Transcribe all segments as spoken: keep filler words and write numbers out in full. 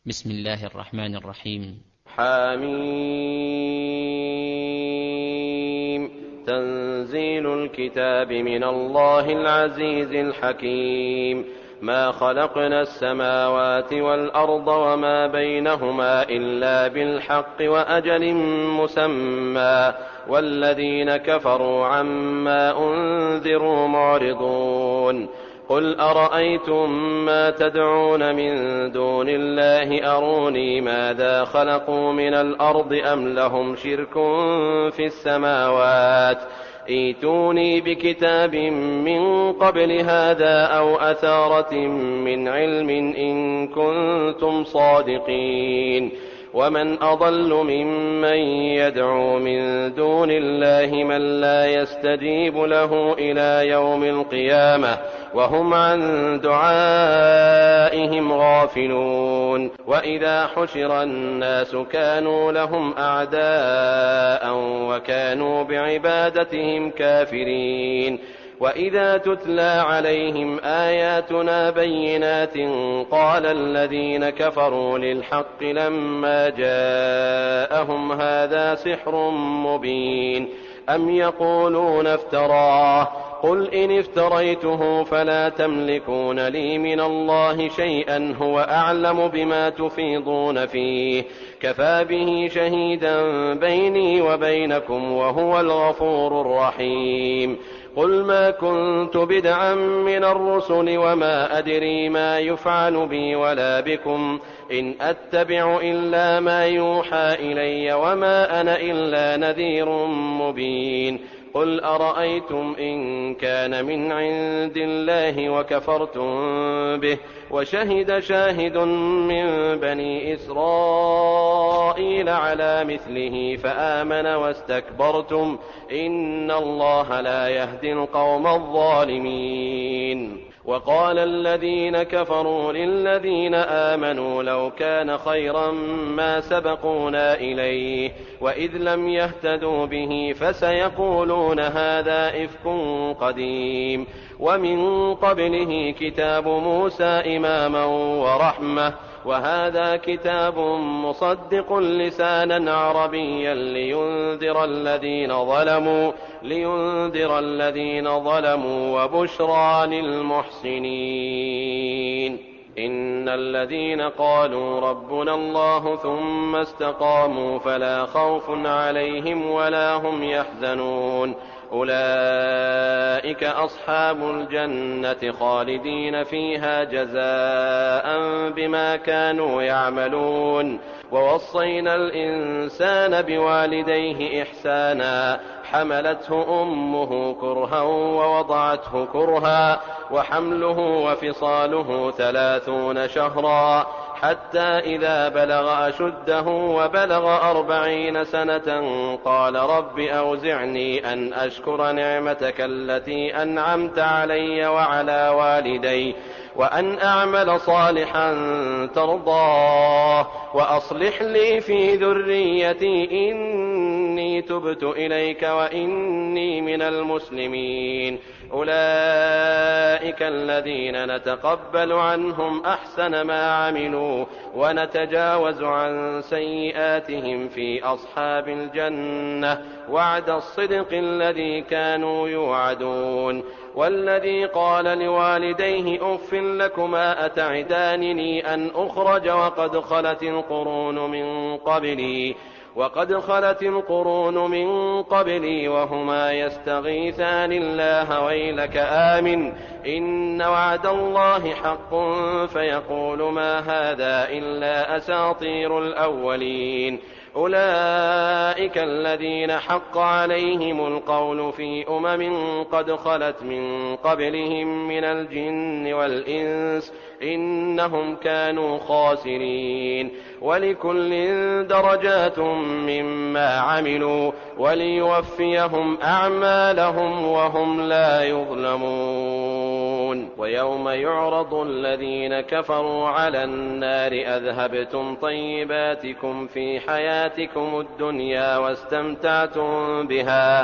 بسم الله الرحمن الرحيم. حميم. تنزيل الكتاب من الله العزيز الحكيم. ما خلقنا السماوات والأرض وما بينهما إلا بالحق وأجل مسمى والذين كفروا عما أنذروا معرضون. قل أرأيتم ما تدعون من دون الله أروني ماذا خلقوا من الأرض أم لهم شرك في السماوات ائتوني بكتاب من قبل هذا أو أثارة من علم إن كنتم صادقين. ومن أضل ممن يدعو من دون الله من لا يستجيب له إلى يوم القيامة وهم عن دعائهم غافلون. وإذا حشر الناس كانوا لهم أعداء وكانوا بعبادتهم كافرين. وإذا تتلى عليهم آياتنا بينات قال الذين كفروا للحق لما جاءهم هذا سحر مبين أم يقولون افتراه قل إن افتريته فلا تملكون لي من الله شيئا هو أعلم بما تفيضون فيه كفى به شهيدا بيني وبينكم وهو الغفور الرحيم. قل ما كنت بدعا من الرسل وما أدري ما يفعل بي ولا بكم إن أتبع إلا ما يوحى إلي وما أنا إلا نذير مبين. قل أرأيتم إن كان من عند الله وكفرتم به وشهد شاهد من بني إسرائيل على مثله فآمن واستكبرتم إن الله لا يهدي القوم الظالمين. وقال الذين كفروا للذين آمنوا لو كان خيرا ما سبقونا إليه وإذ لم يهتدوا به فسيقولون هذا إفك قديم ومن قبله كتاب موسى إماما ورحمة وهذا كتاب مصدق لسانا عربيا لينذر الذين ظلموا لينذر الذين ظلموا وبشرى للمحسنين. إن الذين قالوا ربنا الله ثم استقاموا فلا خوف عليهم ولا هم يحزنون أولئك أصحاب الجنة خالدين فيها جزاء بما كانوا يعملون. ووصينا الإنسان بوالديه إحسانا حملته أمه كرها ووضعته كرها وحمله وفصاله ثلاثون شهرا حتى إذا بلغ أشده وبلغ أربعين سنة قال رب أوزعني أن أشكر نعمتك التي أنعمت علي وعلى والدي وأن أعمل صالحا ترضاه وأصلح لي في ذريتي إني تبت إليك وإني من المسلمين. أولئك الذين نتقبل عنهم أحسن ما عملوا ونتجاوز عن سيئاتهم في أصحاب الجنة وعد الصدق الذي كانوا يوعدون. والذي قال لوالديه أف لكما أتعدانني أن أخرج وقد خلت القرون من قبلي وقد خلت القرون من قبلي وهما يستغيثان الله ويلك آمن إن وعد الله حق فيقول ما هذا إلا أساطير الأولين. أولئك الذين حق عليهم القول في أمم قد خلت من قبلهم من الجن والإنس إنهم كانوا خاسرين. ولكل درجات مما عملوا وليوفيهم أعمالهم وهم لا يظلمون. ويوم يعرض الذين كفروا على النار أذهبتم طيباتكم في حياتكم الدنيا واستمتعتم بها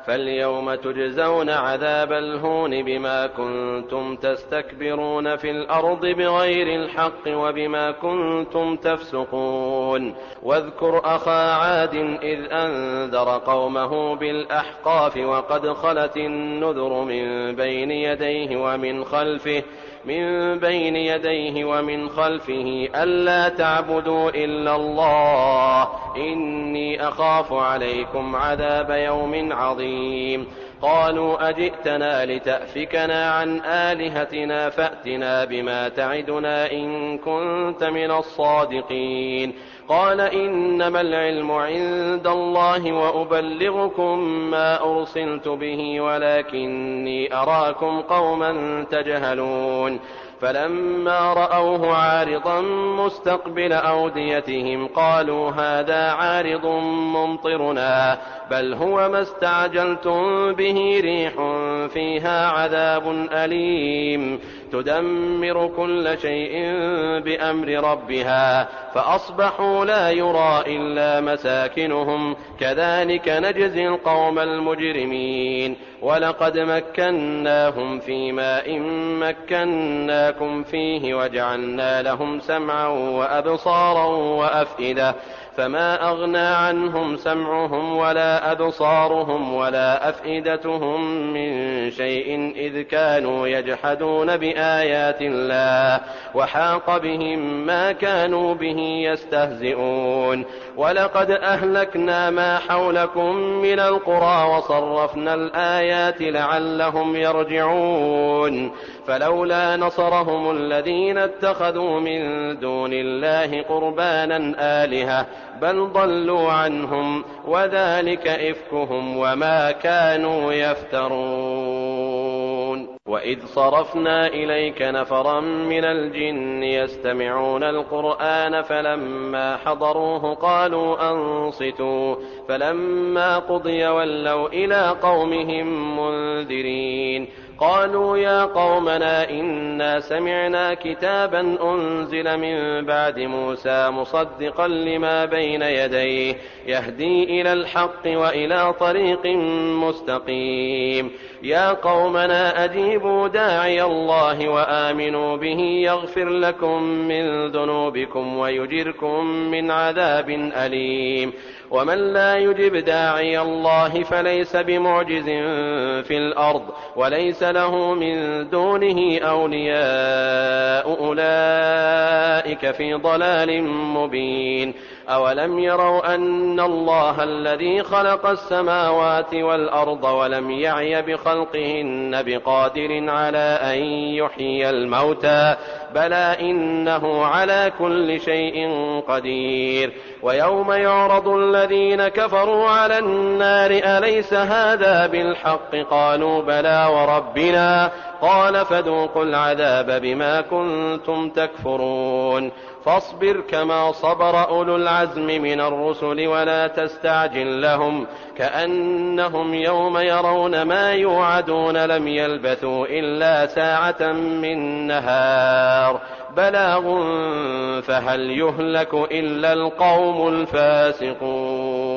فاليوم تجزون عذاب الهون بما كنتم تستكبرون في الأرض بغير الحق وبما كنتم تفسقون واذكر أخا عاد إذ أنذر قومه بالأحقاف وقد خلت النذر من بين يديه ومن خلفه من بين يديه ومن خلفه ألا تعبدوا إلا الله إني أخاف عليكم عذاب يوم عظيم قالوا أجئتنا لتأفكنا عن آلهتنا فأتنا بما تعدنا إن كنت من الصادقين قال إنما العلم عند الله وأبلغكم ما أرسلت به ولكني أراكم قوما تجهلون فلما رأوه عارضا مستقبل أوديتهم قالوا هذا عارض ممطرنا بل هو ما استعجلتم به ريح فيها عذاب أليم تدمر كل شيء بأمر ربها فأصبحوا لا يرى إلا مساكنهم كذلك نجزي القوم المجرمين ولقد مكناهم في ماء مكناكم فيه وجعلنا لهم سمعا وأبصارا وأفئدة فما أغنى عنهم سمعهم ولا أبصارهم ولا أفئدتهم من شيء إذ كانوا يجحدون بآيات الله وحاق بهم ما كانوا به يستهزئون ولقد أهلكنا ما حولكم من القرى وصرفنا الآيات لعلهم يرجعون فلولا نصرهم الذين اتخذوا من دون الله قربانا آلهة بل ضلوا عنهم وذلك إفكهم وما كانوا يفترون وإذ صرفنا إليك نفرا من الجن يستمعون القرآن فلما حضروه قالوا أنصتوا فلما قضي ولوا إلى قومهم منذرين قالوا يا قومنا إنا سمعنا كتابا أنزل من بعد موسى مصدقا لما بين يديه يهدي إلى الحق وإلى طريق مستقيم يا قومنا أجيبوا داعي الله وآمنوا به يغفر لكم من ذنوبكم ويجركم من عذاب أليم ومن لا يجب داعي الله فليس بمعجز في الأرض وليس له من دونه أولياء أولئك في ضلال مبين أولم يروا أن الله الذي خلق السماوات والأرض ولم يعي بخلقهن بقادر على أن يحيي الموتى بلى إنه على كل شيء قدير ويوم يعرض الذين كفروا على النار أليس هذا بالحق قالوا بلى وربنا قال فذوقوا العذاب بما كنتم تكفرون فاصبر كما صبر أولو العزم من الرسل ولا تستعجل لهم كأنهم يوم يرون ما يوعدون لم يلبثوا إلا ساعة من نهار بلاغ فهل يهلك إلا القوم الفاسقون.